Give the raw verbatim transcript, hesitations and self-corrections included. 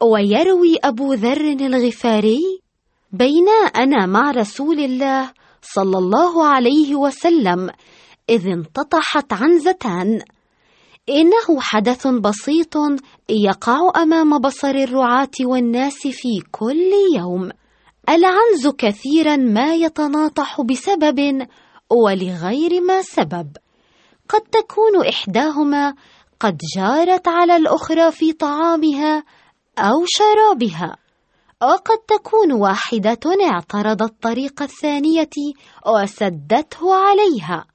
ويروي أبو ذر الغفاري: بين أنا مع رسول الله صلى الله عليه وسلم إذ انتطحت عنزتان. إنه حدث بسيط يقع أمام بصر الرعاة والناس في كل يوم. العنز كثيرا ما يتناطح بسبب ولغير ما سبب. قد تكون إحداهما قد جارت على الأخرى في طعامها أو شرابها، وقد تكون واحدة اعترضت طريق الثانية وسدته عليها.